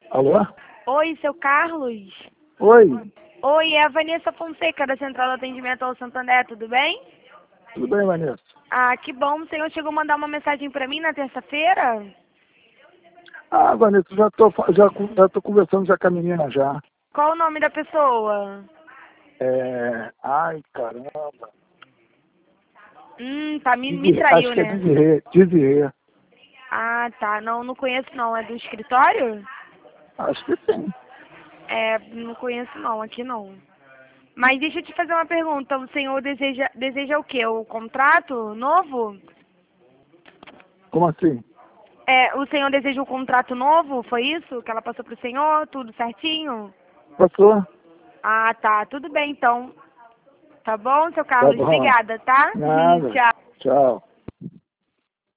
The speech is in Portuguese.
Alô? Oi, seu Carlos? Oi, Oi, é a Vanessa Fonseca, da Central de Atendimento ao Santander, tudo bem? tudo bem, Vanessa? Ah, que bom. O senhor chegou a mandar uma mensagem para mim na terça-feira? Ah, Vanessa, já tô conversando já com a menina já. Qual o nome da pessoa? Ai, caramba. Tá, me Acho traiu, que é né? Desirê. Ah, tá. Não conheço não. É do escritório? Acho que sim. É, não conheço não, aqui não. Mas deixa eu te fazer uma pergunta. O senhor deseja o quê? O contrato novo? Como assim? É, o senhor deseja o contrato novo? Foi isso que ela passou pro senhor? Tudo certinho? Passou? Ah, tá. Tudo bem, então. Tá bom, seu Tá Carlos? bom. Obrigada, tá? Nada. Tchau. Tchau.